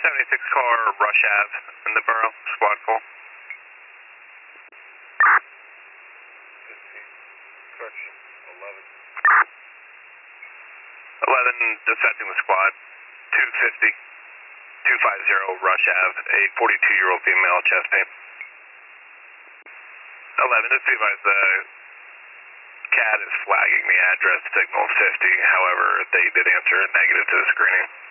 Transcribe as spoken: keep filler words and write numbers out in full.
seventy-six car, Rush Ave in the borough, squad full. fifteen, correction, eleven. eleven, dispatching the squad, two fifty, two fifty, Rush Ave, a forty-two-year-old female, chest pain. eleven, just be advised, the C A D is flagging the address signal fifty, however, they did answer negative to the screening.